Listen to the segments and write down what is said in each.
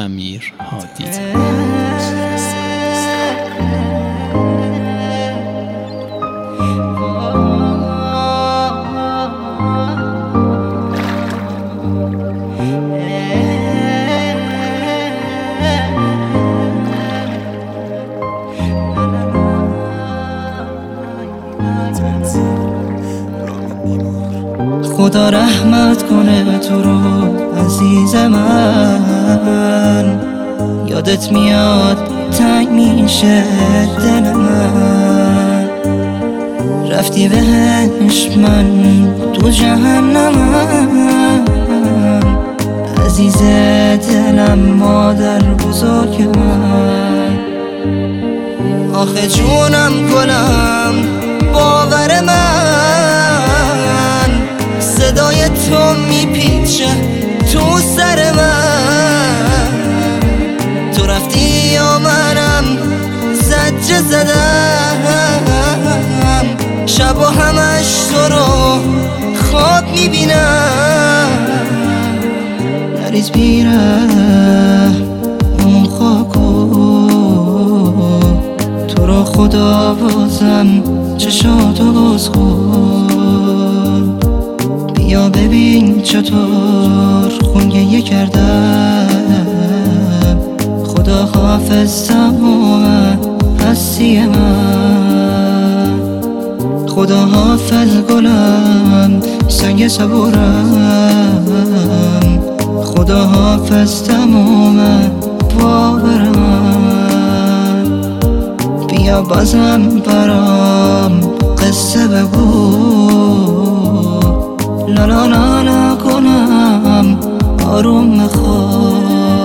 امیر هادی. خدا رحمت کنه تو رو عزیز من، یادت میاد تنگ میشه دل من، رفتی بهش من تو جهنمم، عزیز دلم مادر بزرگ من. آخه جونم گلم باور من، صدای تو میپیچه تو سر من، تو رفتی یا منم زجه زدم، شب و همش تو رو خواب میبینم، نریز بیره اون خاکو، تو رو خدا بازم چشاتو باز کن، بیا ببین چطور خونگیه کردم، خدا حافظ تمام هستی من، خدا حافظ گلم سنگ صبورم، خدا حافظ تمام باور من، بیا بازم برام قصه بگو، لا لا لا لا کنم آروم میخوام.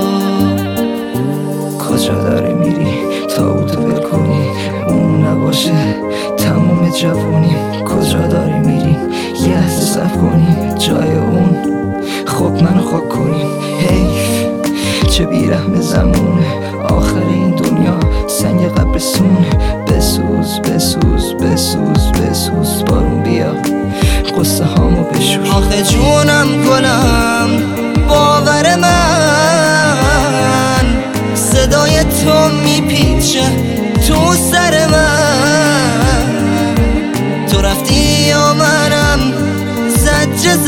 کجا داری میری تا او تو ول کنی، اون نباشه تموم جوونیم، کجا داری میری یه لحظه صبر کنیم، جای اون خب من خاک کنیم، حیف چه بیرحم زمونه، آخر این دنیا سنگ قبرستونه، بسوز بسوز بسوز بسوز بارون بیا قصه هامو بشور. آخه جونم گلم باور من، صدای تو میپیچه تو سر من، تو رفتی یا منم زجه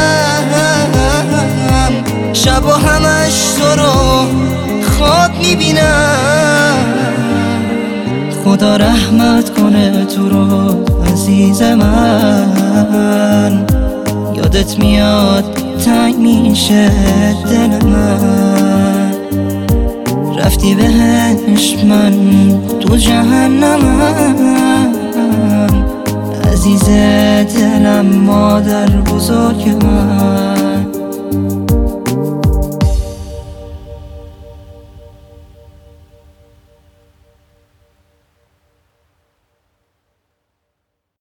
زدم، شب و همش تو رو خواب میبینم، خدا رحمت کنه تو رو عزیز من، یادت میاد تنگ میشه دل من، رفتی بهش من تو جهنمم، عزیز دلم مادر بزرگ من.